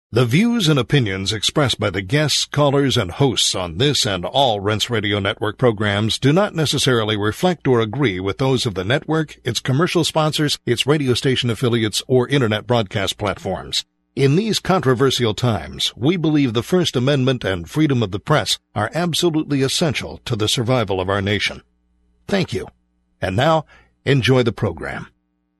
The views and opinions expressed by the guests, callers, and hosts on this and all Rense Radio Network programs do not necessarily reflect or agree with those of the network, its commercial sponsors, its radio station affiliates, or internet broadcast platforms. In these controversial times, we believe the First Amendment and freedom of the press are absolutely essential to the survival of our nation. Thank you. And now, enjoy the program.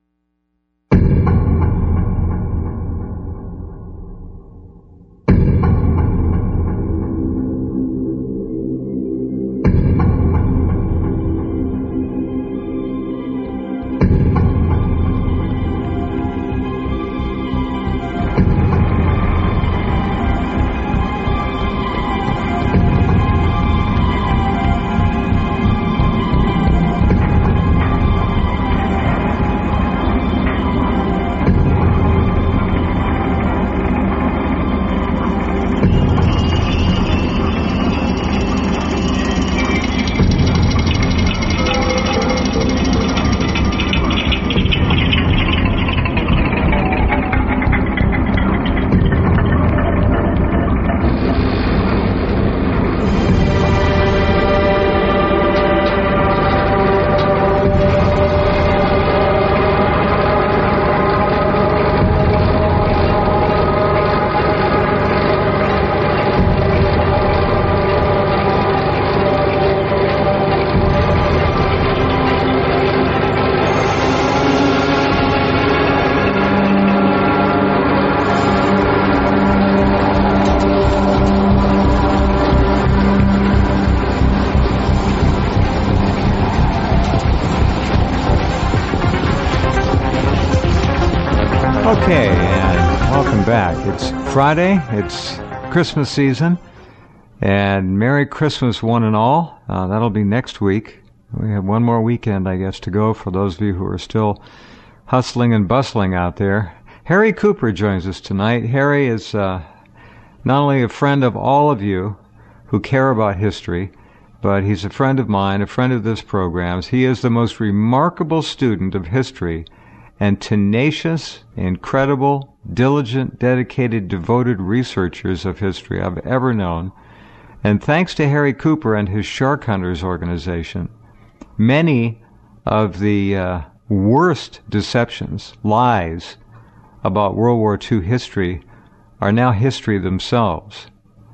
Okay, and welcome back. It's Friday, it's Christmas season, and Merry Christmas one and all. That'll be next week. We have one more weekend, I guess, to go for those of you who are still hustling and bustling out there. Harry Cooper joins us tonight. Harry is not only a friend of all of you who care about history, but he's a friend of mine, a friend of this program. He is the most remarkable student of history and tenacious, incredible, diligent, dedicated, devoted researchers of history I've ever known. And thanks to Harry Cooper and his Shark Hunters organization, many of the worst deceptions, lies about World War II history are now history themselves.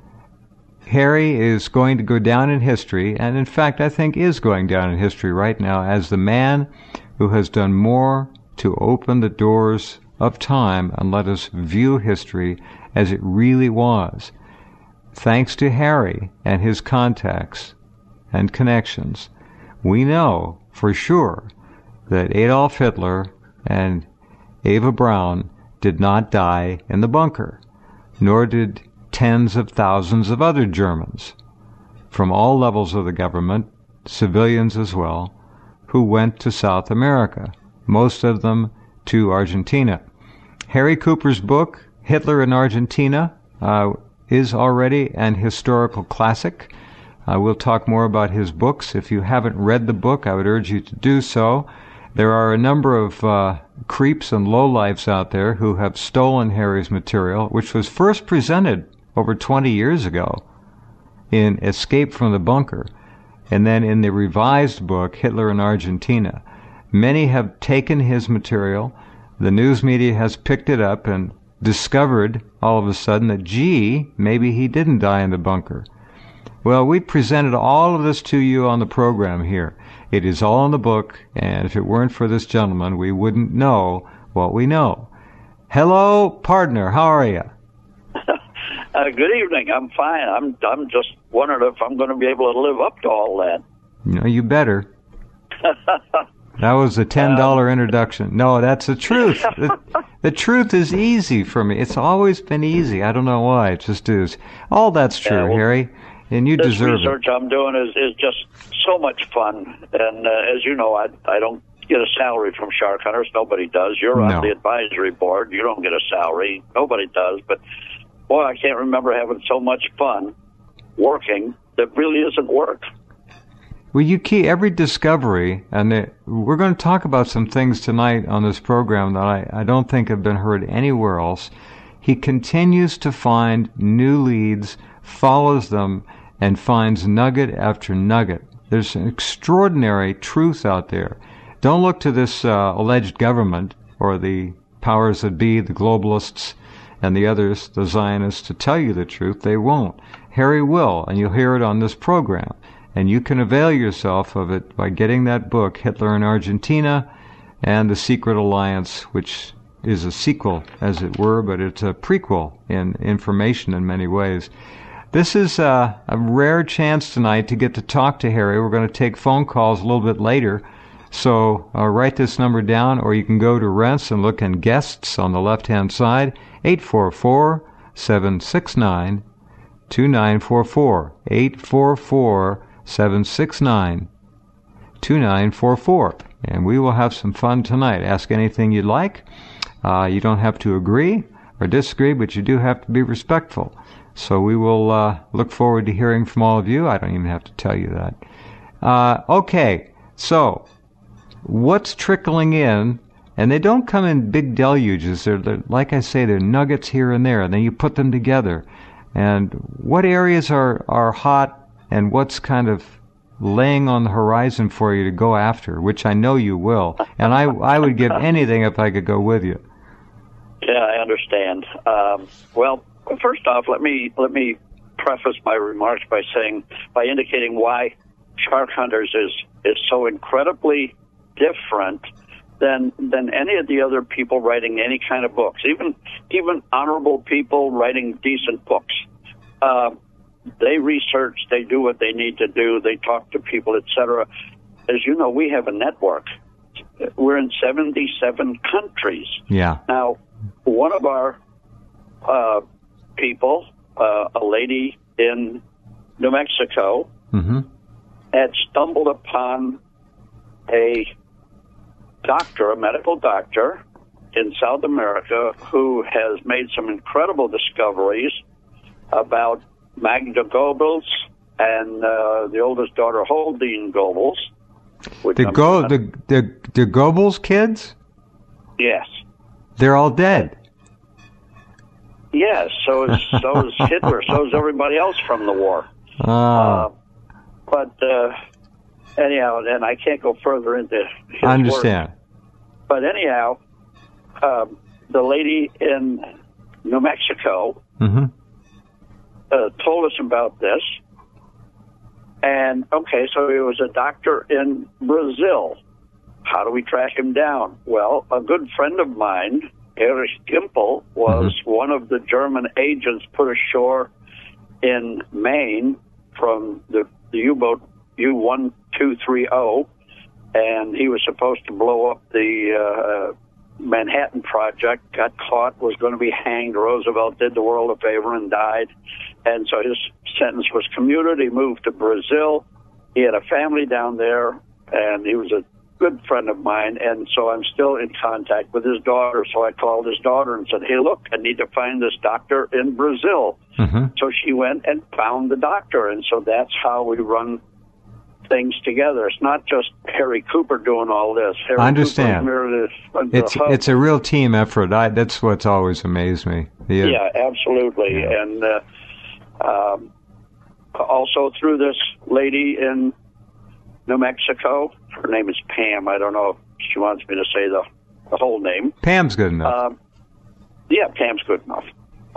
Harry is going to go down in history, and in fact I think is going down in history right now as the man who has done more to open the doors of time and let us view history as it really was. Thanks to Harry and his contacts and connections, we know for sure that Adolf Hitler and Eva Braun did not die in the bunker, nor did tens of thousands of other Germans from all levels of the government, civilians as well, who went to South America, most of them to Argentina. Harry Cooper's book, Hitler in Argentina, is already an historical classic. We'll talk more about his books. If you haven't read the book, I would urge you to do so. There are a number of creeps and lowlifes out there who have stolen Harry's material, which was first presented over 20 years ago in Escape from the Bunker, and then in the revised book, Hitler in Argentina. Many have taken his material. The news media has picked it up and discovered all of a sudden that, gee, maybe he didn't die in the bunker. Well, we presented all of this to you on the program here. It is all in the book, and if it weren't for this gentleman, we wouldn't know what we know. Hello, partner. How are you? Good evening. I'm fine. I'm just wondering if I'm going to be able to live up to all that. No, you better. That was a $10 introduction. No, that's the truth. The truth is easy for me. It's always been easy. I don't know why. It just is. All that's true, well, Harry, and you deserve it. This research I'm doing is just so much fun. And as you know, I don't get a salary from Shark Hunters. Nobody does. You're on the advisory board. You don't get a salary. Nobody does. But, boy, I can't remember having so much fun working that really isn't work. Well, you key every discovery, and we're going to talk about some things tonight on this program that I don't think have been heard anywhere else. he continues to find new leads, follows them, and finds nugget after nugget. There's an extraordinary truth out there. Don't look to this alleged government or the powers that be, the globalists and the others, the Zionists, to tell you the truth. They won't. Harry will, and you'll hear it on this program. And you can avail yourself of it by getting that book, Hitler in Argentina, and The Secret Alliance, which is a sequel, as it were, but it's a prequel in information in many ways. This is a rare chance tonight to get to talk to Harry. We're going to take phone calls a little bit later. So write this number down, or you can go to Rense and look in guests on the left-hand side, 844-769-2944, 844-769-2944. And we will have some fun tonight. Ask anything you'd like. You don't have to agree or disagree, but you do have to be respectful. So we will look forward to hearing from all of you. I don't even have to tell you that. Okay, so what's trickling in, and they don't come in big deluges. They're, like I say, they're nuggets here and there, and then you put them together. And what areas are hot, and what's kind of laying on the horizon for you to go after, which I know you will. And I would give anything if I could go with you. Yeah, I understand. Well, first off, let me preface my remarks by indicating why Shark Hunters is so incredibly different than any of the other people writing any kind of books, even honorable people writing decent books. They research, they do what they need to do, they talk to people, etc. As you know, we have a network. We're in 77 countries. Yeah. Now, one of our people, a lady in New Mexico, had stumbled upon a medical doctor in South America who has made some incredible discoveries about Magda Goebbels and the oldest daughter, Holdine Goebbels. The Goebbels kids? Yes. They're all dead. Yes, so is Hitler, so is everybody else from the war. But anyhow, and I can't go further into his I understand. work. But anyhow, the lady in New Mexico told us about this. And, okay, so he was a doctor in Brazil. How do we track him down? Well, a good friend of mine, Erich Gimpel, was one of the German agents put ashore in Maine from the U-boat U-1230, and he was supposed to blow up the Manhattan Project, got caught, was going to be hanged. Roosevelt did the world a favor and died. And so his sentence was commuted. He moved to Brazil. He had a family down there, and he was a good friend of mine. And so I'm still in contact with his daughter. So I called his daughter and said, hey, look, I need to find this doctor in Brazil. So she went and found the doctor. And so that's how we run things together. It's not just Harry Cooper doing all this. Harry I understand. It's a real team effort. That's what's always amazed me. Yeah, absolutely. Yeah. And also through this lady in New Mexico, her name is Pam. I don't know if she wants me to say the whole name. Pam's good enough. Yeah, Pam's good enough.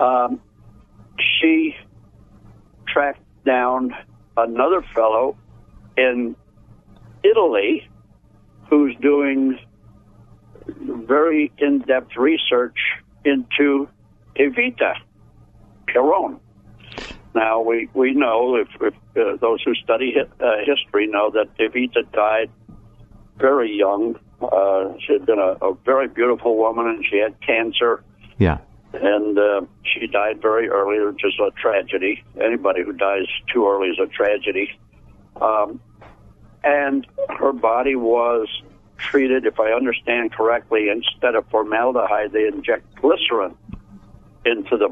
She tracked down another fellow in Italy who's doing very in-depth research into Evita Peron. Now, we know, if those who study history know that Evita died very young. She had been a very beautiful woman, and she had cancer. Yeah. And she died very early, which is a tragedy. Anybody who dies too early is a tragedy. And her body was treated, if I understand correctly, instead of formaldehyde, they inject glycerin into the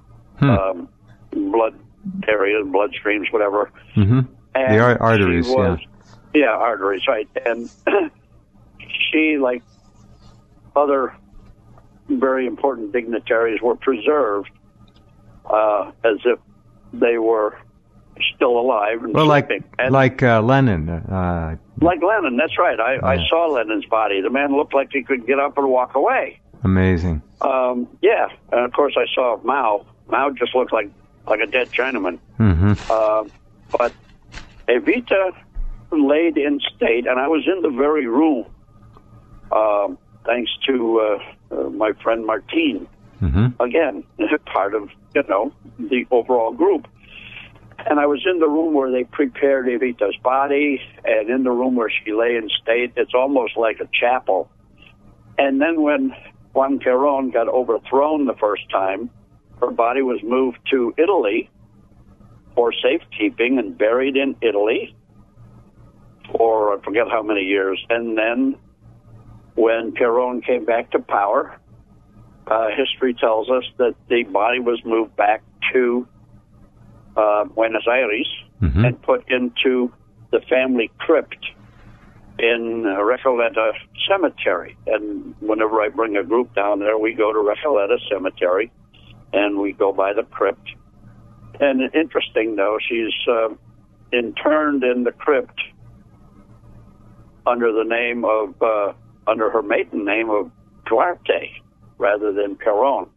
blood areas, blood streams, whatever. And the arteries, Yeah, arteries, right. And she, like other very important dignitaries were preserved as if they were still alive and sleeping. Like Lenin. Like Lenin, that's right. I saw Lenin's body. The man looked like he could get up and walk away. Amazing. Yeah, and of course I saw Mao. Mao just looked like a dead Chinaman. Mm-hmm. But Evita laid in state, and I was in the very room, thanks to my friend Martine. Mm-hmm. Again, part of, the overall group. And I was in the room where they prepared Evita's body, and in the room where she lay in state. It's almost like a chapel. And then when Juan Perón got overthrown the first time, her body was moved to Italy for safekeeping and buried in Italy for I forget how many years. And then when Perón came back to power, history tells us that the body was moved back to Buenos Aires and put into the family crypt in Recoleta Cemetery. And whenever I bring a group down there, we go to Recoleta Cemetery and we go by the crypt. And interesting, though, she's interned in the crypt under the name of, under her maiden name of Duarte rather than Perón.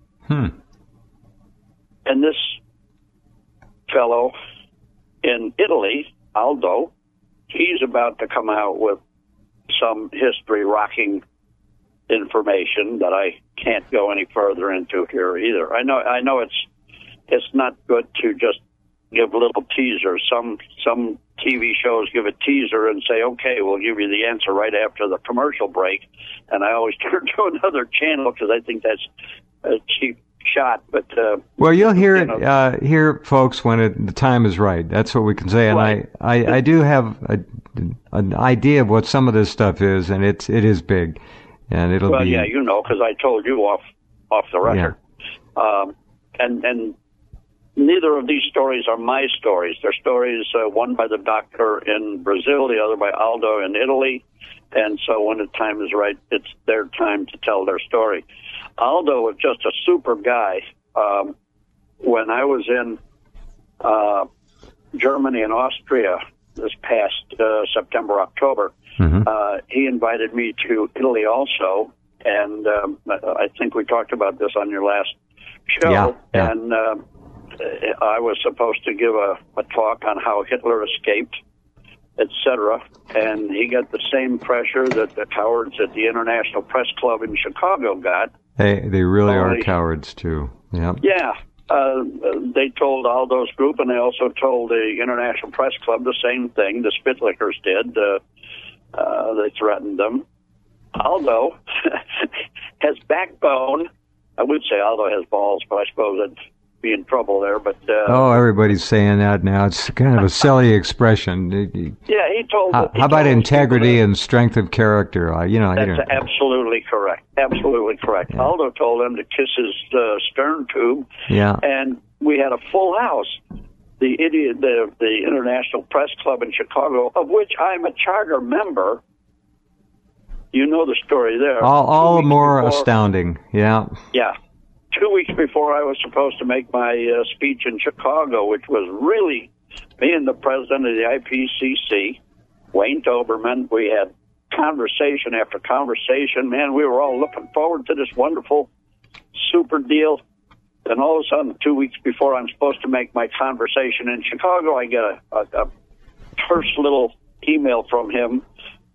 And this fellow in Italy, Aldo, he's about to come out with some history-rocking information that I can't go any further into here either. I know it's not good to just give little teasers. Some TV shows give a teaser and say, okay, we'll give you the answer right after the commercial break. And I always turn to another channel because I think that's a cheap shot. But well, you'll hear it here, folks, when the time is right. That's what we can say. And right. I do have an idea of what some of this stuff is, and it is big. And it'll be... Well, yeah, because I told you off the record. Yeah. And neither of these stories are my stories. They're stories, one by the doctor in Brazil, the other by Aldo in Italy. And so when the time is right, it's their time to tell their story. Aldo was just a super guy. When I was in Germany and Austria this past September, October, he invited me to Italy also. And I think we talked about this on your last show. Yeah. And I was supposed to give a talk on how Hitler escaped, etc. And he got the same pressure that the cowards at the International Press Club in Chicago got. They really are cowards, too. Yep. Yeah. They told Aldo's group, and they also told the International Press Club the same thing. The Spitlickers did. They threatened them. Aldo has backbone. I would say Aldo has balls, but I suppose I'd be in trouble there. But everybody's saying that now. It's kind of a silly expression. Yeah, he told. How about integrity and strength of character? That's absolutely correct. Absolutely correct. Yeah. Aldo told him to kiss his stern tube. Yeah. And we had a full house. The International Press Club in Chicago, of which I'm a charter member. You know the story there. All the more astounding. Yeah. Yeah. 2 weeks before I was supposed to make my speech in Chicago, which was really me and the president of the IPCC, Wayne Doberman, we had conversation after conversation. Man, we were all looking forward to this wonderful super deal. Then all of a sudden, 2 weeks before I'm supposed to make my conversation in Chicago, I get a terse little email from him.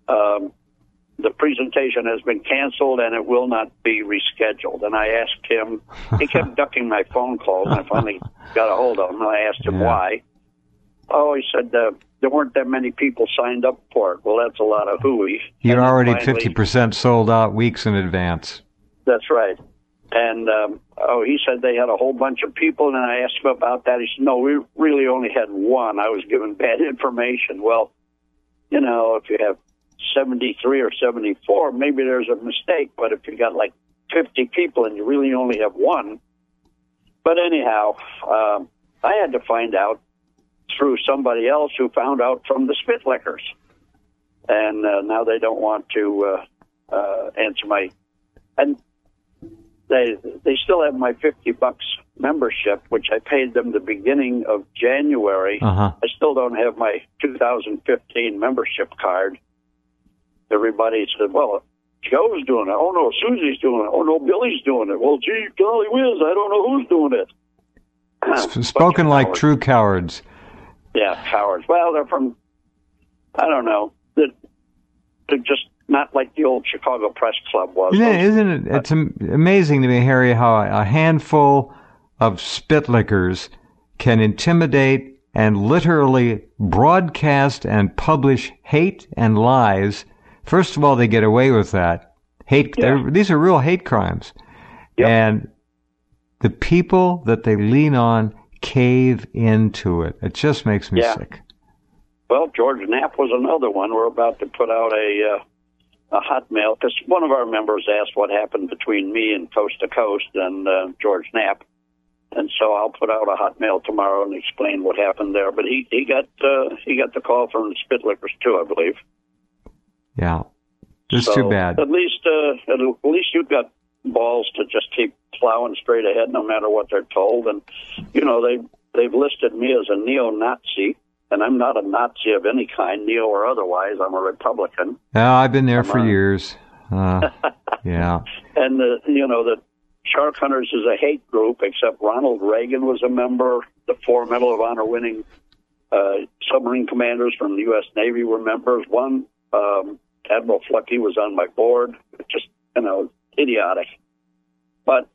The presentation has been canceled and it will not be rescheduled. And I asked him, he kept ducking my phone calls, and I finally got a hold of him, and I asked him why. Oh, he said, there weren't that many people signed up for it. Well, that's a lot of hooey. You're already 50% sold out weeks in advance. That's right. And, he said they had a whole bunch of people, and then I asked him about that. He said, no, we really only had one. I was given bad information. Well, if you have 73 or 74, maybe there's a mistake, but if you got like 50 people and you really only have one. But anyhow, I had to find out through somebody else who found out from the Spitlickers. And now they don't want to answer my... And they still have my $50 membership, which I paid them the beginning of January. Uh-huh. I still don't have my 2015 membership card. Everybody said, well, Joe's doing it. Oh, no, Susie's doing it. Oh, no, Billy's doing it. Well, gee, golly whiz, I don't know who's doing it. Spoken like true cowards. Yeah, cowards. Well, they're from, I don't know. They're just not like the old Chicago Press Club was. Isn't it? It's amazing to me, Harry, how a handful of spitlickers can intimidate and literally broadcast and publish hate and lies. First of all, they get away with that. Hate. Yeah. These are real hate crimes. Yep. And the people that they lean on cave into it. It just makes me sick. Well, George Knapp was another one. We're about to put out a hot mail, because one of our members asked what happened between me and Coast to Coast and George Knapp. And so I'll put out a hot mail tomorrow and explain what happened there. But he got the call from the Spitlickers too, I believe. Yeah, it's too bad. At least you've got balls to just keep plowing straight ahead, no matter what they're told. And you know they've listed me as a neo-Nazi, and I'm not a Nazi of any kind, neo or otherwise. I'm a Republican. Yeah, I've been there for years. Yeah, and the Shark Hunters is a hate group, except Ronald Reagan was a member. The 4 Medal of Honor winning submarine commanders from the U.S. Navy were members. One, Admiral Fluckey, was on my board. Just, idiotic. But,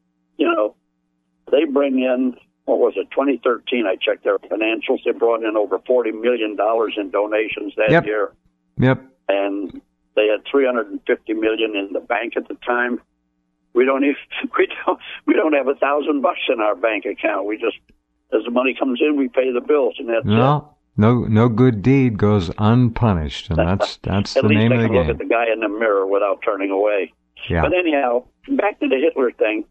they bring in, what was it, 2013, I checked their financials. They brought in over $40 million in donations that year. Yep. And they had $350 million in the bank at the time. We don't have $1,000 in our bank account. We just, as the money comes in, we pay the bills, and that's it. No good deed goes unpunished, and that's the name of the game. At least I can look at the guy in the mirror without turning away. Yeah. But anyhow, back to the Hitler thing.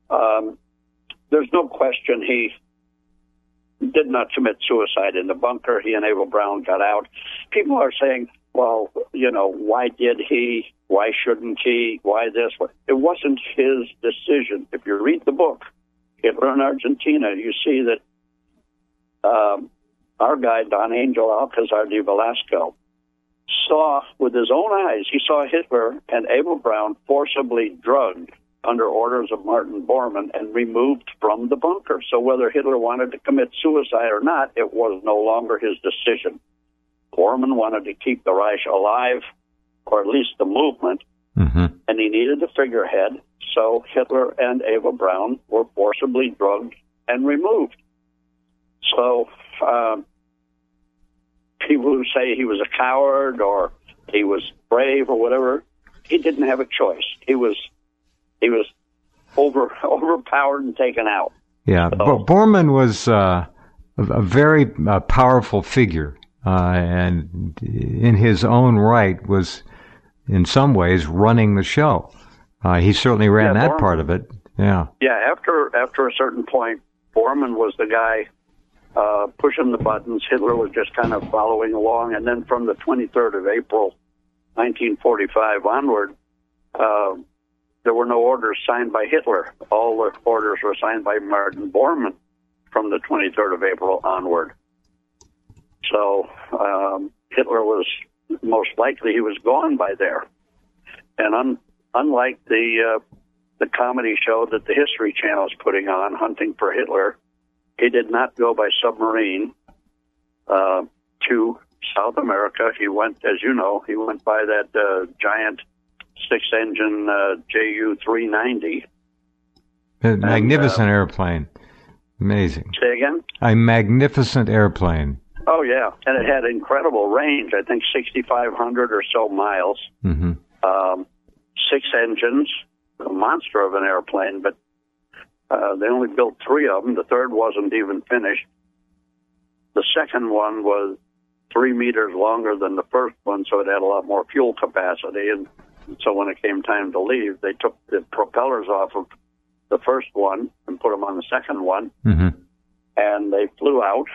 There's no question he did not commit suicide in the bunker. He and Ava Brown got out. People are saying, well, why did he? Why shouldn't he? Why this? It wasn't his decision. If you read the book, Hitler in Argentina, you see that our guy, Don Angel Alcazar de Velasco, saw with his own eyes, he saw Hitler and Ava Brown forcibly drugged under orders of Martin Bormann and removed from the bunker. So whether Hitler wanted to commit suicide or not, it was no longer his decision. Bormann wanted to keep the Reich alive, or at least the movement, and he needed a figurehead, so Hitler and Ava Brown were forcibly drugged and removed. So people who say he was a coward or he was brave or whatever, he didn't have a choice. He was overpowered and taken out. Yeah, but Bormann was a very powerful figure. And in his own right was, in some ways, running the show. He certainly ran that part of it. Yeah. Yeah. After a certain point, Bormann was the guy pushing the buttons. Hitler was just kind of following along. And then from the 23rd of April, 1945 onward, there were no orders signed by Hitler. All the orders were signed by Martin Bormann from the 23rd of April onward. So Hitler was, most likely, he was gone by there. And unlike the comedy show that the History Channel is putting on, Hunting for Hitler, he did not go by submarine to South America. He went, as you know, he went by that giant six-engine Ju-390. A magnificent airplane. Amazing. Say again? A magnificent airplane. Oh, yeah. And it had incredible range, I think 6,500 or so miles. 6 engines, a monster of an airplane, but they only built 3 of them. The third wasn't even finished. The second one was 3 meters longer than the first one, so it had a lot more fuel capacity. And so when it came time to leave, they took the propellers off of the first one and put them on the second one, and they flew out.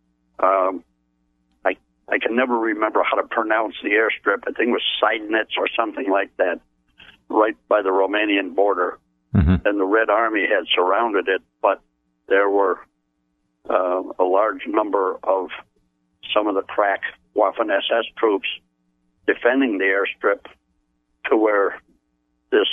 I can never remember how to pronounce the airstrip. I think it was Seidnitz or something like that, right by the Romanian border. and the Red Army had surrounded it, but there were a large number of some of the crack Waffen-SS troops defending the airstrip to where this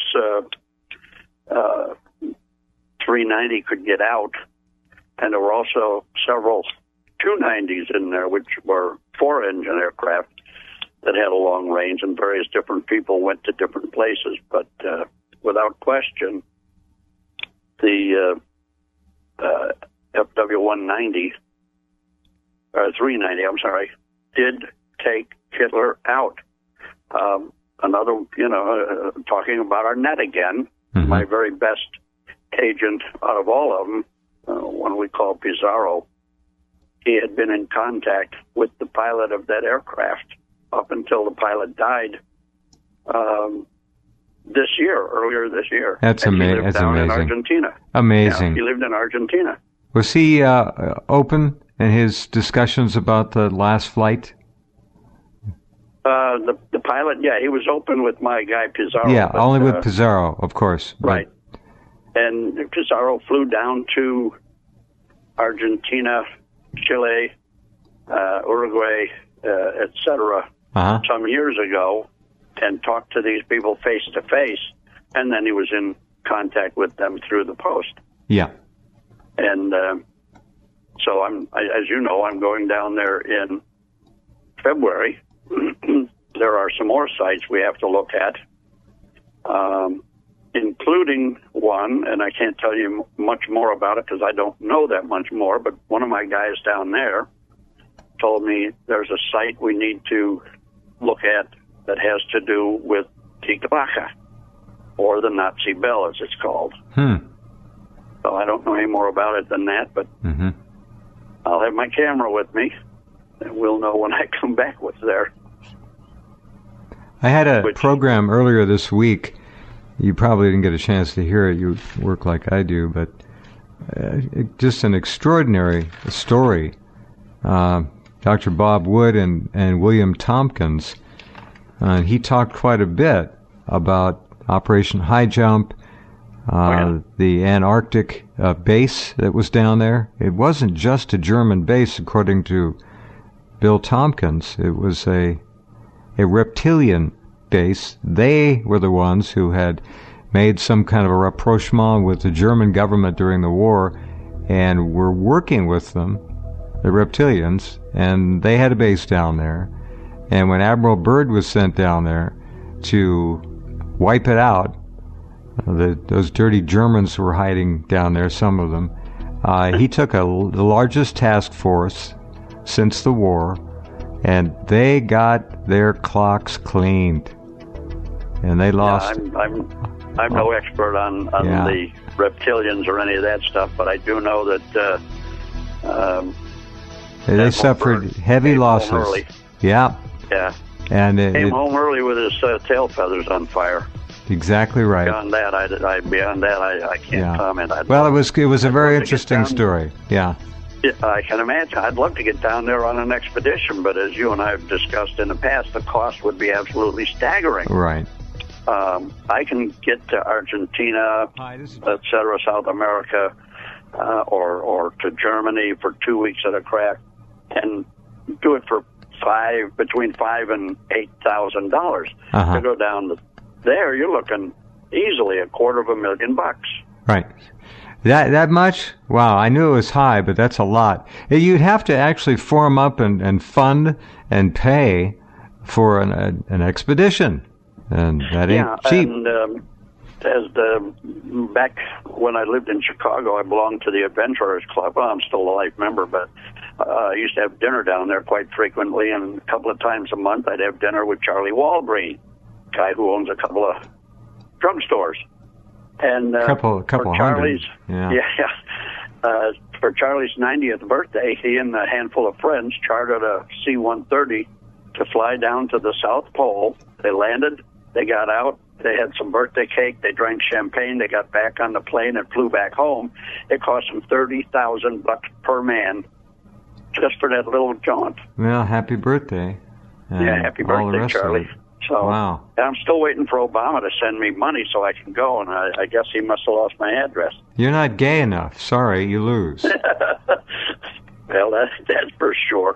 390 could get out. And there were also several 290s in there, which were 4-engine aircraft that had a long range, and various different people went to different places. But without question, the FW-190, or 390, I'm sorry, did take Hitler out. Another, talking about Arnett again, my very best agent out of all of them, one we call Pizarro, he had been in contact with the pilot of that aircraft up until the pilot died earlier this year. That's amazing. That's amazing. In Argentina. Amazing. Yeah, he lived in Argentina. Was he open in his discussions about the last flight? The pilot, yeah, he was open with my guy Pizarro. Yeah, only with Pizarro, of course. Right. And Pizarro flew down to Argentina, Chile, Uruguay, etc. Some years ago, and talked to these people face to face, and then he was in contact with them through the post. Yeah. And so as you know, I'm going down there in February. There are some more sites we have to look at, including one, and I can't tell you much more about it because I don't know that much more, but one of my guys down there told me there's a site we need to look at that has to do with Die Glocke, or the Nazi bell, as it's called. So I don't know any more about it than that, but I'll have my camera with me, and we'll know when I come back what's there. I had a program earlier this week. You probably didn't get a chance to hear it. You work like I do, but just an extraordinary story. Dr. Bob Wood and William Tompkins, he talked quite a bit about Operation High Jump, the Antarctic base that was down there. It wasn't just a German base, according to Bill Tompkins. It was a reptilian base. They were the ones who had made some kind of a rapprochement with the German government during the war and were working with them, the reptilians, and they had a base down there. And when Admiral Byrd was sent down there to wipe it out, those dirty Germans were hiding down there, some of them, he took the largest task force since the war, and they got their clocks cleaned, and they lost. Yeah, I'm no expert on the reptilians or any of that stuff, but I do know that they suffered heavy losses. Yeah. And came home early with his tail feathers on fire. Exactly right. Beyond that, I can't comment. It was a very interesting story. Yeah. I can imagine. I'd love to get down there on an expedition, but as you and I have discussed in the past, the cost would be absolutely staggering. Right. I can get to Argentina, etc., South America, or to Germany for 2 weeks at a crack, and do it for between $5,000 and $8,000. To go down there, you're looking easily $250,000. Right. That much? Wow, I knew it was high, but that's a lot. You'd have to actually form up and fund and pay for an expedition, and that ain't cheap. And back when I lived in Chicago, I belonged to the Adventurers Club. Well, I'm still a life member, but I used to have dinner down there quite frequently, and a couple of times a month I'd have dinner with Charlie Walbreen, guy who owns a couple of drugstores. And couple for Charlie's, for Charlie's 90th birthday, he and a handful of friends chartered a C-130 to fly down to the South Pole. They landed, they got out, they had some birthday cake, they drank champagne, they got back on the plane and flew back home. It cost them $30,000 per man just for that little jaunt. Well, happy birthday. Happy birthday, Charlie. So wow. I'm still waiting for Obama to send me money so I can go, and I guess he must have lost my address. You're not gay enough. Sorry, you lose. Well, that's for sure.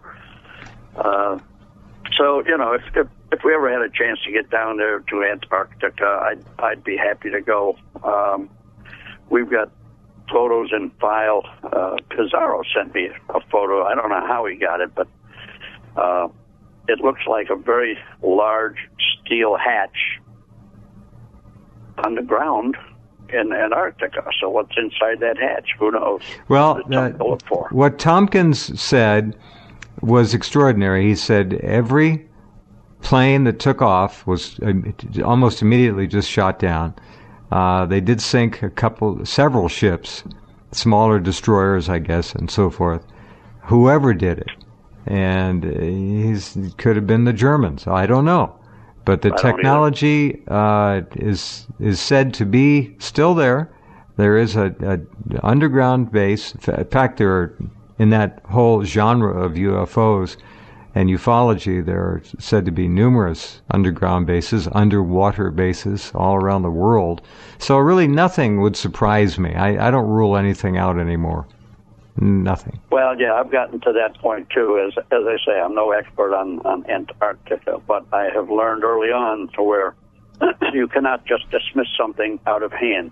So, if we ever had a chance to get down there to Antarctica, I'd be happy to go. We've got photos in file. Pizarro sent me a photo. I don't know how he got it, but it looks like a very large steel hatch on the ground in Antarctica. So what's inside that hatch? Who knows? Well, to look for. What Tompkins said was extraordinary. He said every plane that took off was almost immediately just shot down. They did sink several ships, smaller destroyers, I guess, and so forth. Whoever did it. And it could have been the Germans. I don't know. But the technology is said to be still there. There is a underground base. In fact, there are, in that whole genre of UFOs and ufology, there are said to be numerous underground bases, underwater bases all around the world. So really nothing would surprise me. I don't rule anything out anymore. Nothing. Well, yeah, I've gotten to that point, too. As I say, I'm no expert on Antarctica, but I have learned early on to where you cannot just dismiss something out of hand.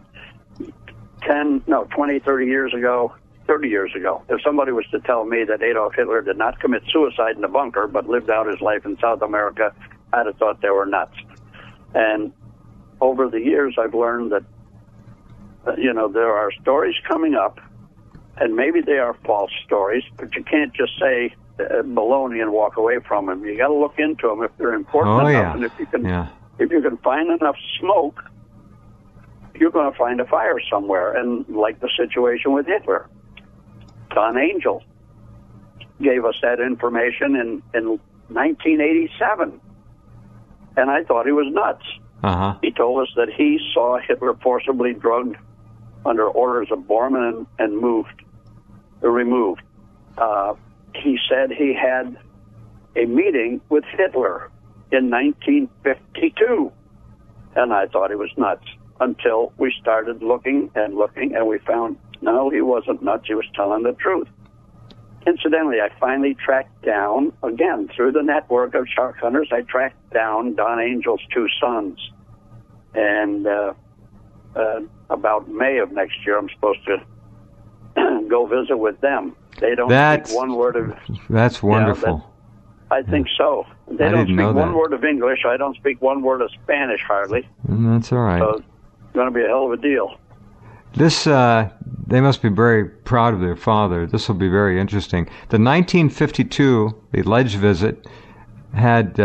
20, 30 years ago, if somebody was to tell me that Adolf Hitler did not commit suicide in a bunker but lived out his life in South America, I'd have thought they were nuts. And over the years, I've learned that, there are stories coming up, and maybe they are false stories, but you can't just say baloney and walk away from them. You got to look into them if they're important enough, and if you can find enough smoke, you're going to find a fire somewhere. And like the situation with Hitler, Don Angel gave us that information in 1987, and I thought he was nuts. Uh-huh. He told us that he saw Hitler forcibly drugged under orders of Bormann and removed. He said he had a meeting with Hitler in 1952, and I thought he was nuts until we started looking, and we found, no, he wasn't nuts. He was telling the truth. Incidentally, I finally tracked down, again, through the network of shark hunters, I tracked down Don Angel's two sons. And about May of next year, I'm supposed to go visit with them. They don't speak one word of... That's wonderful. I think so. They don't speak one word of English. I don't speak one word of Spanish, hardly. That's all right. So it's going to be a hell of a deal. This, they must be very proud of their father. This will be very interesting. The 1952, the alleged visit, had...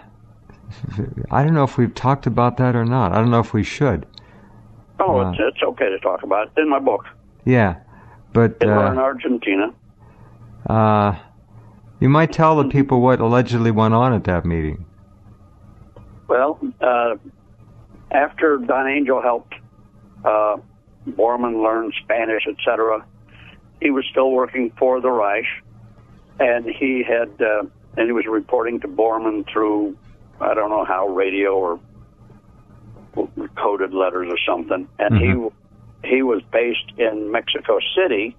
I don't know if we've talked about that or not. I don't know if we should. Oh, it's okay to talk about. It's in my book. Yeah, but... Hitler in Argentina. You might tell the people what allegedly went on at that meeting. Well, after Don Angel helped Bormann learn Spanish, etc., he was still working for the Reich, and he was reporting to Bormann through, I don't know how, radio or coded letters or something. And he was based in Mexico City,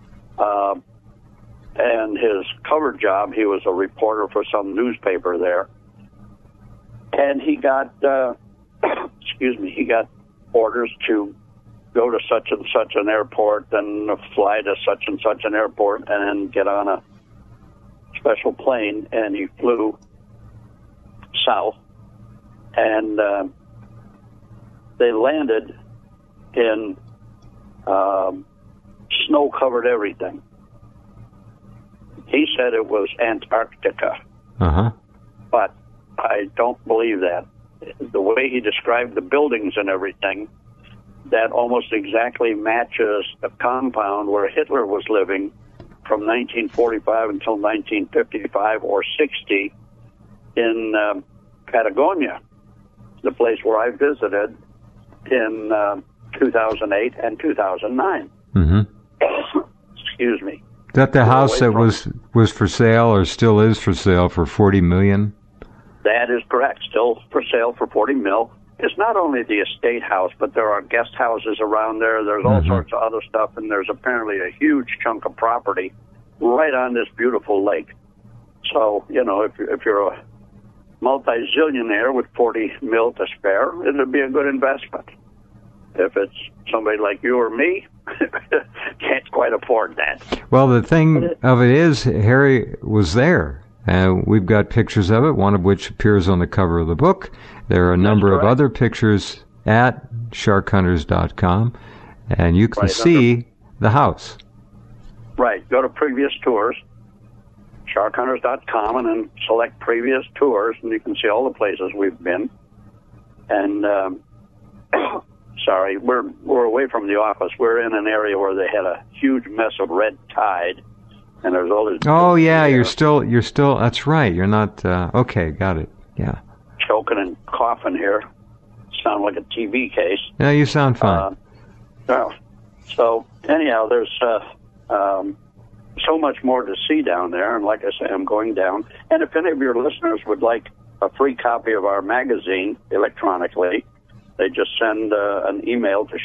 and his cover job, he was a reporter for some newspaper there. And he got, he got orders to go to such and such an airport and fly to such and such an airport and then get on a special plane, and he flew south, and they landed in snow-covered everything. He said it was Antarctica, but I don't believe that. The way he described the buildings and everything, that almost exactly matches the compound where Hitler was living from 1945 until 1955 or 60 in Patagonia, the place where I visited in 2008 and 2009. Excuse me. Is that the house that was for sale or still is for sale for $40 million? That is correct. Still for sale for $40 million. It's not only the estate house, but there are guest houses around there. There's all sorts of other stuff, and there's apparently a huge chunk of property right on this beautiful lake. So, if you're a multi-zillionaire with $40 million to spare, it would be a good investment. If it's somebody like you or me, can't quite afford that. Well, the thing of it is, Harry was there. And we've got pictures of it, one of which appears on the cover of the book. There are a number of other pictures at sharkhunters.com, and you can see the house. Right. Go to previous tours, sharkhunters.com, and then select previous tours, and you can see all the places we've been. And, sorry, we're away from the office. We're in an area where they had a huge mess of red tide. And there's all this. Oh yeah, you're still. That's right. You're not. Okay, got it. Yeah. Choking and coughing here. Sound like a TV case. Yeah, you sound fine. So anyhow, there's so much more to see down there, and like I say, I'm going down. And if any of your listeners would like a free copy of our magazine electronically, they just send an email to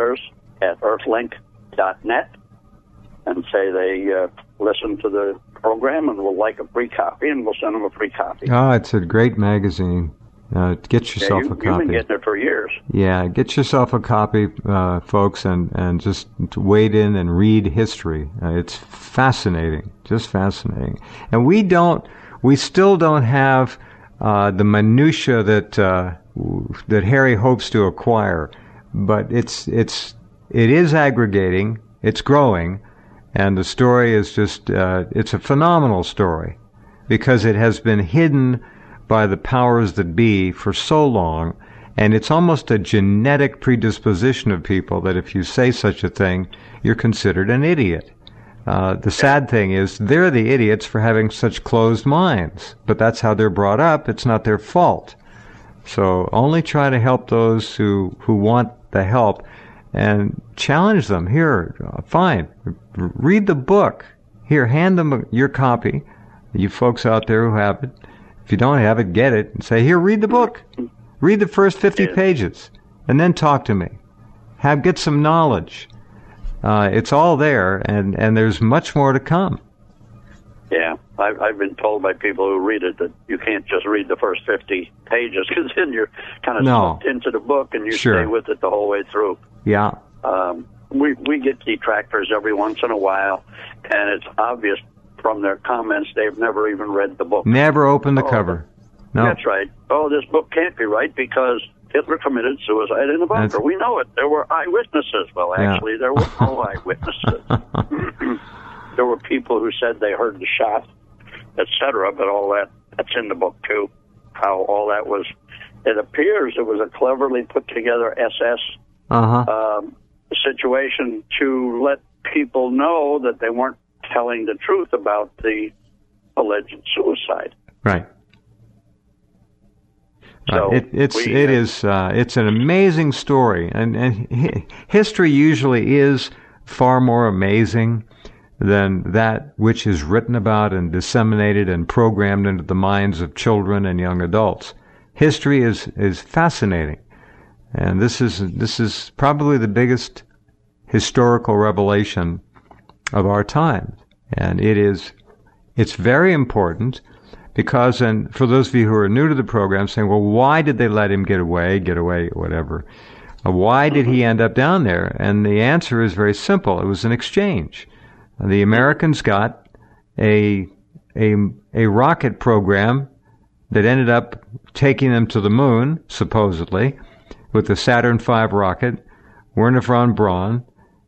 sharkhunters@earthlink.net and say they listen to the program and will like a free copy, and we'll send them a free copy. Oh, it's a great magazine. Get yourself a copy. You've been getting it for years. Yeah, get yourself a copy, folks, and just wade in and read history. It's fascinating, just fascinating. And we still don't have the minutia that Harry hopes to acquire, but it is aggregating, it's growing. And the story is just, it's a phenomenal story because it has been hidden by the powers that be for so long. And it's almost a genetic predisposition of people that if you say such a thing, you're considered an idiot. The sad thing is they're the idiots for having such closed minds. But that's how they're brought up. It's not their fault. So only try to help those who want the help. And challenge them. Here, fine. Read the book. Here, hand them your copy. You folks out there who have it. If you don't have it, get it. And say, here, read the book. Read the first 50 pages. And then talk to me. Get some knowledge. It's all there, and there's much more to come. Yeah. I've been told by people who read it that you can't just read the first 50 pages because then you're kind of sucked into the book and you stay with it the whole way through. Yeah. We get detractors every once in a while, and it's obvious from their comments they've never even read the book. Never opened the cover. No. That's right. Oh, this book can't be right because Hitler committed suicide in the bunker. We know it. There were eyewitnesses. Well, actually, there were no eyewitnesses. There were people who said they heard the shot, etc., but all that's in the book, too, how all that was. It appears it was a cleverly put together SS situation to let people know that they weren't telling the truth about the alleged suicide. Right. So it's an amazing story, and history usually is far more amazing than that which is written about and disseminated and programmed into the minds of children and young adults. History is fascinating, and this is probably the biggest historical revelation of our time, and it's very important. Because, and for those of you who are new to the program, saying, well, why did they let him get away, whatever? Why did he end up down there? And the answer is very simple. It was an exchange. The Americans got a rocket program that ended up taking them to the moon, supposedly, with the Saturn V rocket, Wernher von Braun.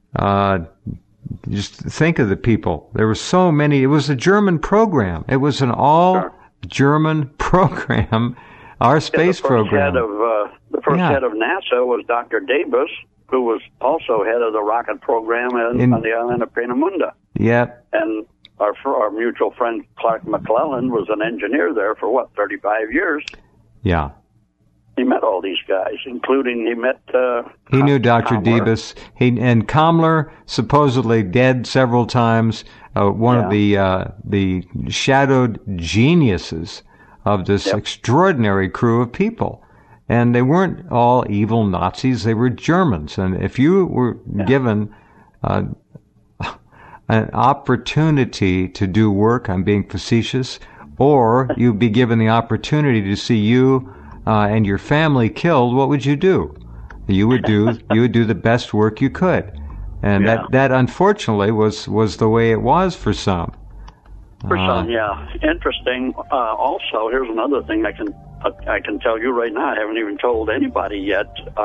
Just think of the people. There were so many. It was a German program. It was an all-German program, our space program. The first head of NASA was Dr. Davis, who was also head of the rocket program on the island of Peenemünde. Yep. And our mutual friend Clark McClellan was an engineer there for, 35 years? Yeah. He met all these guys, including he knew Dr. Davis. And Kammler, supposedly dead several times, one of the shadowed geniuses of this extraordinary crew of people. And they weren't all evil Nazis. They were Germans. And if you were given an opportunity to do work, I'm being facetious, or you'd be given the opportunity to see you and your family killed, what would you do? You would do the best work you could. And that unfortunately was the way it was for some. For some, yeah. Interesting. Also, here's another thing I can tell you right now. I haven't even told anybody yet.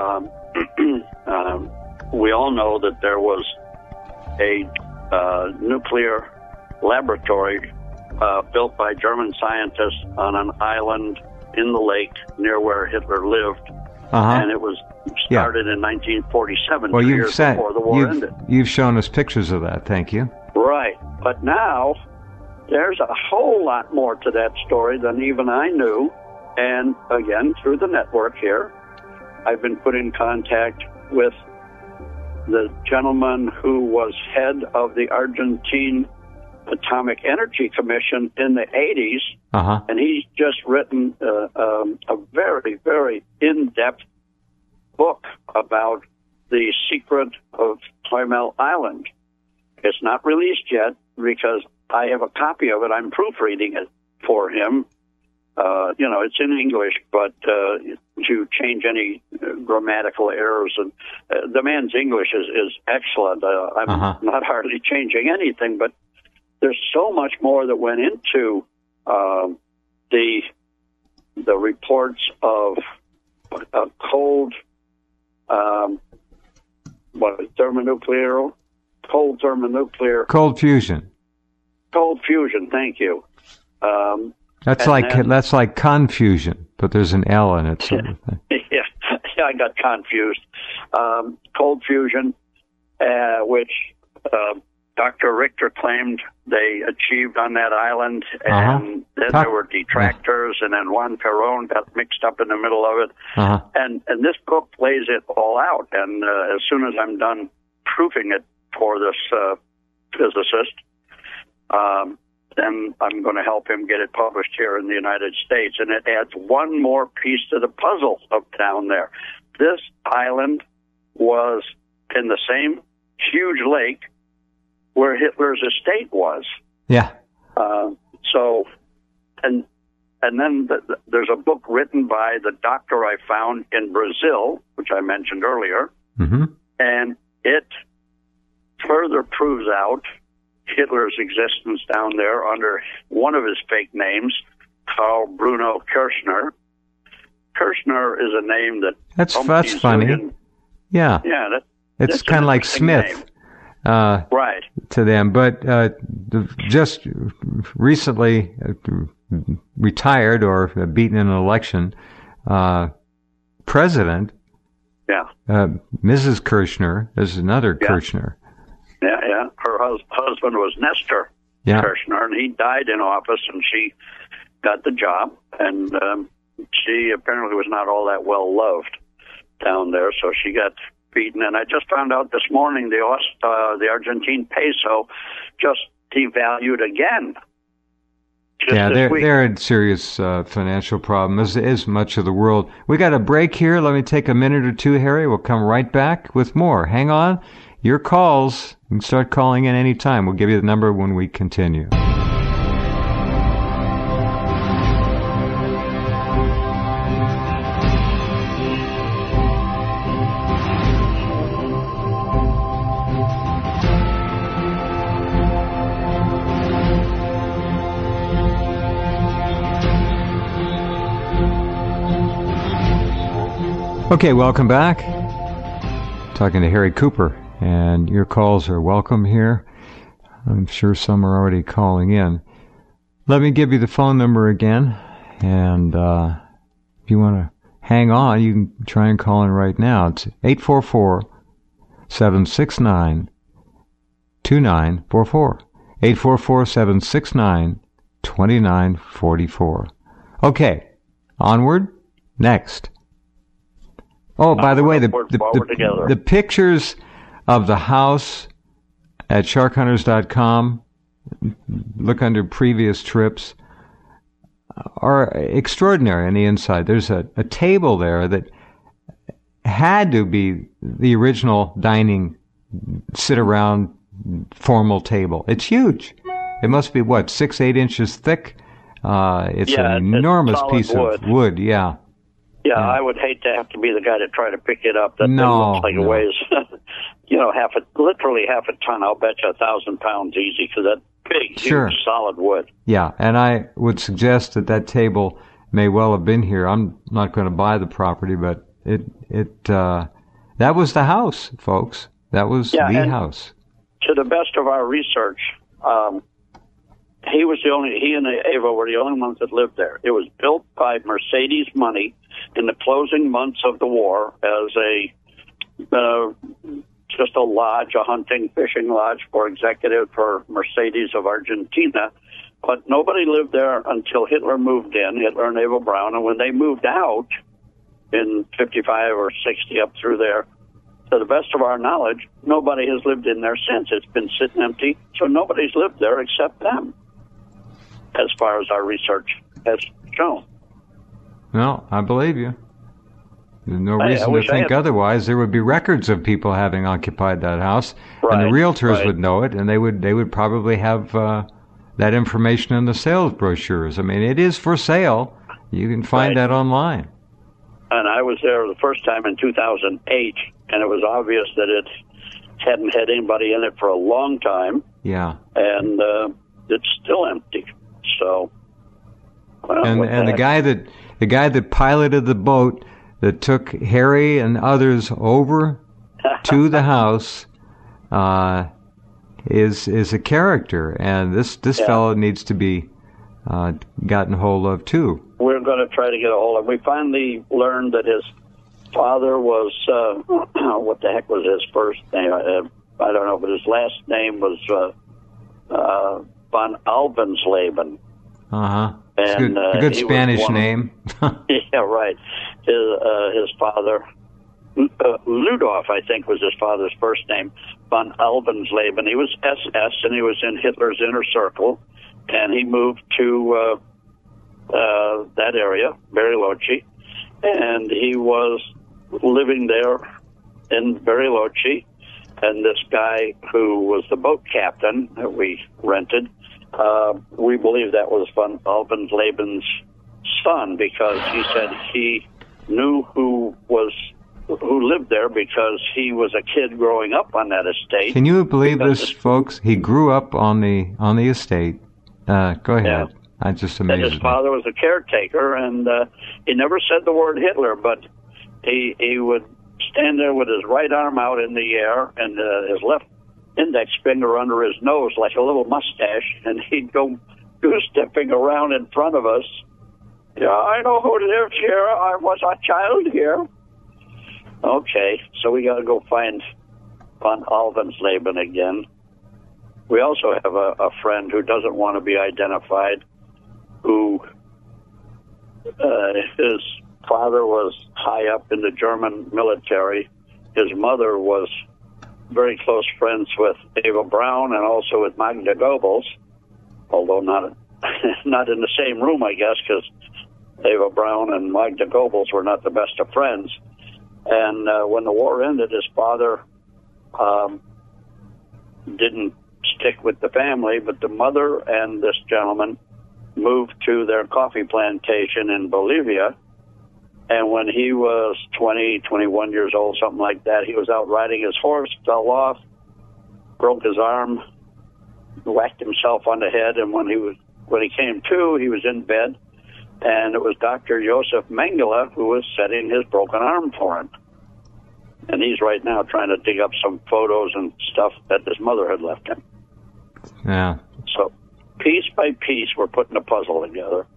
We all know that there was a nuclear laboratory built by German scientists on an island in the lake near where Hitler lived. And it was started in 1947, 2 years before the war ended. You've shown us pictures of that, thank you. Right. But now, there's a whole lot more to that story than even I knew. And again, through the network here, I've been put in contact with the gentleman who was head of the Argentine Atomic Energy Commission in the 80s. And he's just written a very, very in-depth book about the secret of Tuamel Island. It's not released yet because I have a copy of it. I'm proofreading it for him. It's in English, but to change any grammatical errors, and the man's English is excellent. I'm not hardly changing anything, but there's so much more that went into the reports of cold fusion. Cold fusion. Thank you. That's like confusion, but there's an L in it. Sort of thing. Yeah, I got confused. Cold fusion, which Dr. Richter claimed they achieved on that island, and then there were detractors, and then Juan Perón got mixed up in the middle of it. And this book lays it all out, and as soon as I'm done proofing it for this physicist, then I'm going to help him get it published here in the United States, and it adds one more piece to the puzzle of down there. This island was in the same huge lake where Hitler's estate was. Yeah. And then there's a book written by the doctor I found in Brazil, which I mentioned earlier, and it further proves out Hitler's existence down there under one of his fake names, Karl Bruno Kirchner. Kirchner is a name that's funny. Yeah. It's kind of like Smith. Right. To them, but just recently retired or beaten in an election president. Mrs. Kirchner is another Kirchner. Yeah. Her husband was Nestor Kirchner, and he died in office, and she got the job, and she apparently was not all that well loved down there, so she got beaten. And I just found out this morning the Argentine peso just devalued again. They're in serious financial problems, as is much of the world. We got a break here. Let me take a minute or two, Harry. We'll come right back with more. Hang on. Your calls, you can start calling in any time. We'll give you the number when we continue. Okay, welcome back. Talking to Harry Cooper, and your calls are welcome here. I'm sure some are already calling in. Let me give you the phone number again, and if you want to hang on, you can try and call in right now. It's 844-769-2944. 844-769-2944. Okay, onward, next. Oh, by the way, the pictures of the house at sharkhunters.com, look under previous trips. are extraordinary on the inside. There's a table there that had to be the original dining sit-around formal table. It's huge. It must be, 6-8 inches thick? It's an enormous piece of wood, yeah. Yeah, I would hate to have to be the guy to try to pick it up. That looks like it weighs, literally half a ton. I'll bet you 1,000 pounds easy, because that big, huge, solid wood. Yeah, and I would suggest that table may well have been here. I'm not going to buy the property, but that was the house, folks. That was the house. To the best of our research, he and Ava were the only ones that lived there. It was built by Mercedes money in the closing months of the war as just a lodge, a hunting, fishing lodge for Mercedes of Argentina. But nobody lived there until Hitler moved in, Hitler and Ava Braun. And when they moved out in 55 or 60 up through there, to the best of our knowledge, nobody has lived in there since. It's been sitting empty, so nobody's lived there except them, as far as our research has shown. No, I believe you. There's no reason to think otherwise. There would be records of people having occupied that house, and the realtors would know it, and they would probably have that information in the sales brochures. I mean, it is for sale. You can find that online. And I was there the first time in 2008, and it was obvious that it hadn't had anybody in it for a long time. Yeah. And it's still empty. So. Well, and the guy that piloted the boat that took Harry and others over to the house is a character, and this fellow needs to be gotten hold of too. We're going to try to get a hold of him. We finally learned that his father was what the heck was his first name? I don't know, but his last name was von Alvensleben. And a good Spanish name. Yeah, right. His father, Ludolf, I think, was his father's first name, von Alvensleben. He was SS, and he was in Hitler's inner circle, and he moved to that area, Bariloche, and he was living there in Bariloche, and this guy who was the boat captain that we rented, we believe that was von Alvensleben's son, because he said he knew who lived there because he was a kid growing up on that estate. Can you believe this, folks? He grew up on the estate. Go ahead. Yeah. I just amazed me. And his father was a caretaker, and he never said the word Hitler, but he would stand there with his right arm out in the air and his left index finger under his nose like a little mustache, and he'd go goose-stepping around in front of us. Yeah, I know who lives here. I was a child here. Okay, so we got to go find von Alvensleben again. We also have a friend who doesn't want to be identified, who his father was high up in the German military. His mother was very close friends with Ava Braun and also with Magda Goebbels, although not in the same room, I guess, because Ava Braun and Magda Goebbels were not the best of friends. And when the war ended, his father didn't stick with the family, but the mother and this gentleman moved to their coffee plantation in Bolivia. And when he was 20, 21 years old, something like that, he was out riding his horse, fell off, broke his arm, whacked himself on the head, and when he came to, he was in bed, and it was Dr. Josef Mengele who was setting his broken arm for him. And he's right now trying to dig up some photos and stuff that his mother had left him. Yeah. So piece by piece, we're putting a puzzle together.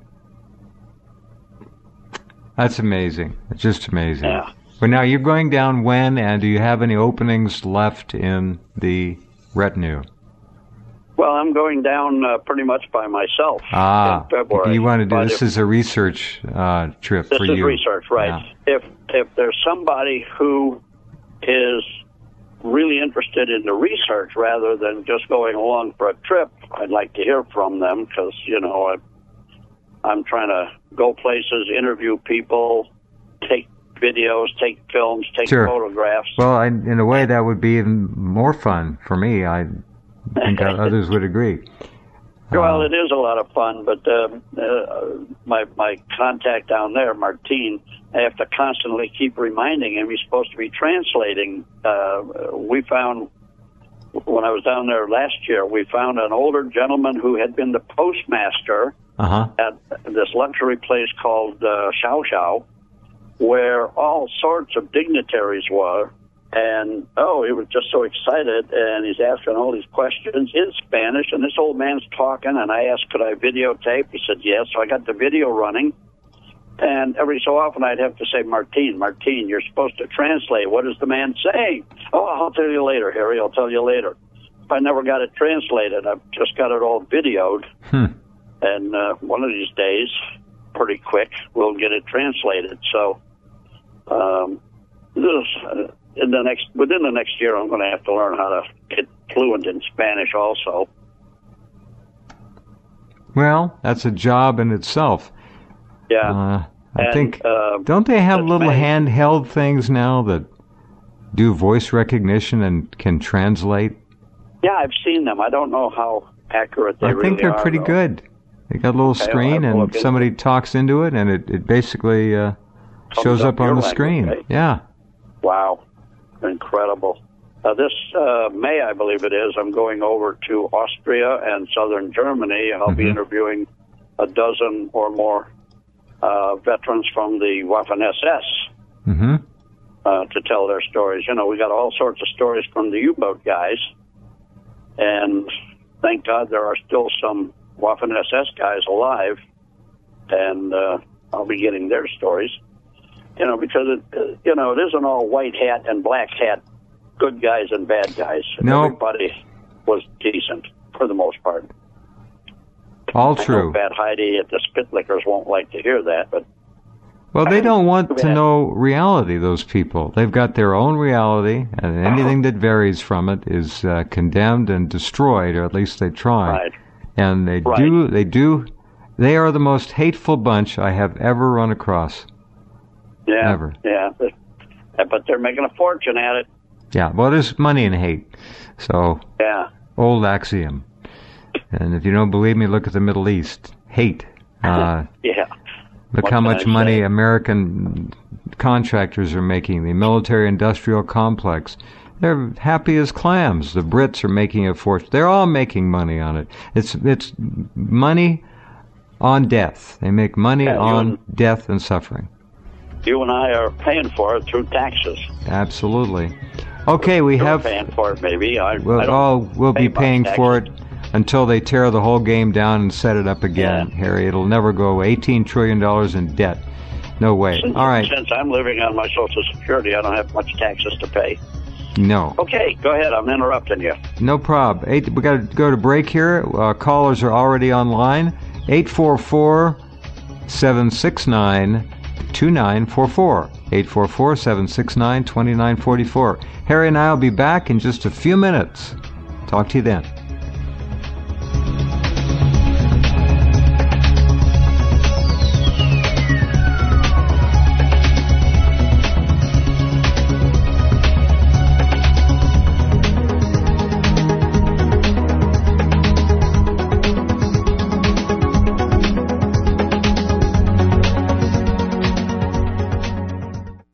That's amazing. It's just amazing. Yeah. But now you're going down when, and do you have any openings left in the retinue? Well, I'm going down pretty much by myself in February. You want to do this is a research trip for you. This is research, right. Yeah. If there's somebody who is really interested in the research rather than just going along for a trip, I'd like to hear from them because, I'm trying to go places, interview people, take videos, take films, take photographs. Well, in a way, that would be even more fun for me. I think others would agree. Well, it is a lot of fun, but my contact down there, Martin, I have to constantly keep reminding him he's supposed to be translating. We found, when I was down there last year, we found an older gentleman who had been the postmaster at this luxury place called Xiao Xiao, where all sorts of dignitaries were. And, he was just so excited, and he's asking all these questions in Spanish, and this old man's talking, and I asked, could I videotape? He said, yes. So I got the video running, and every so often I'd have to say, Martin, you're supposed to translate. What is the man saying? Oh, I'll tell you later, Harry. I'll tell you later. I never got it translated. I've just got it all videoed. And one of these days, pretty quick, we'll get it translated. So within the next year, I'm going to have to learn how to get fluent in Spanish also. Well, that's a job in itself. Yeah. I think, don't they have little handheld things now that do voice recognition and can translate? Yeah, I've seen them. I don't know how accurate they really are. I think they're pretty good. They got a little screen, and somebody talks into it, and it basically shows up on the screen. Right? Yeah. Wow. Incredible. This May, I believe it is, I'm going over to Austria and southern Germany. I'll be interviewing a dozen or more veterans from the Waffen-SS to tell their stories. You know, we got all sorts of stories from the U-boat guys, and thank God there are still some Waffen-SS guys alive, and I'll be getting their stories. You know, because it isn't all white hat and black hat, good guys and bad guys. No. Everybody was decent for the most part. All true. I know Bad Heidi at the Spitlickers won't like to hear that, but... Well, they don't want to know reality, those people. They've got their own reality, and anything that varies from it is condemned and destroyed, or at least they try. Right. And they are the most hateful bunch I have ever run across. Yeah, Ever. Yeah, but they're making a fortune at it. Yeah, well, there's money in hate, so old axiom. And if you don't believe me, look at the Middle East. Hate. Look how much money American contractors are making, the military-industrial complex. They're happy as clams. The Brits are making a fortune. They're all making money on it. It's money on death. They make money on death and suffering. You and I are paying for it through taxes. Absolutely. Okay, we're paying for it, maybe. We'll be paying for it until they tear the whole game down and set it up again, Harry. It'll never go $18 trillion in debt. No way. All right. Since I'm living on my Social Security, I don't have much taxes to pay. No. Okay, go ahead. I'm interrupting you. No problem. We got to go to break here. Callers are already online. 844-769-2944. 844-769-2944. Harry and I will be back in just a few minutes. Talk to you then.